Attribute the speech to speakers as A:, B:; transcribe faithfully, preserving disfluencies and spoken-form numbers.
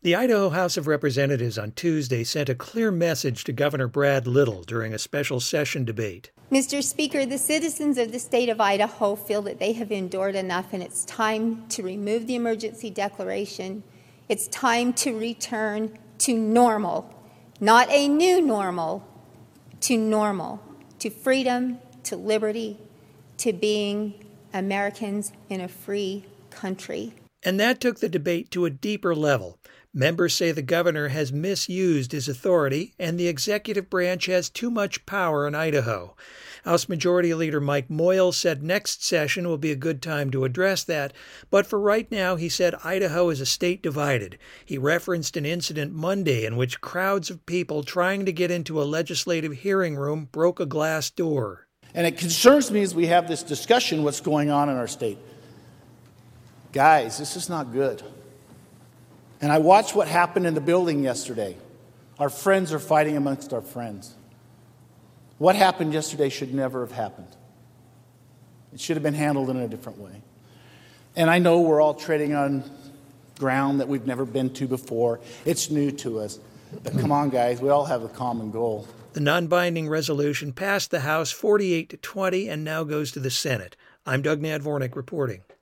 A: The Idaho House of Representatives on Tuesday sent a clear message to Governor Brad Little during a special session debate.
B: Mister Speaker, the citizens of the state of Idaho feel that they have endured enough, and it's time to remove the emergency declaration. It's time to return to normal, not a new normal, to normal, to freedom, to liberty, to being Americans in a free country.
A: And that took the debate to a deeper level. Members say the governor has misused his authority and the executive branch has too much power in Idaho. House Majority Leader Mike Moyle said next session will be a good time to address that, but for right now, he said Idaho is a state divided. He referenced an incident Monday in which crowds of people trying to get into a legislative hearing room broke a glass door.
C: And it concerns me as we have this discussion what's going on in our state. Guys, this is not good. And I watched what happened in the building yesterday. Our friends are fighting amongst our friends. What happened yesterday should never have happened. It should have been handled in a different way. And I know we're all treading on ground that we've never been to before. It's new to us. But come on, guys, we all have a common goal.
A: The non-binding resolution passed the House forty-eight to twenty and now goes to the Senate. I'm Doug Nadvornik reporting.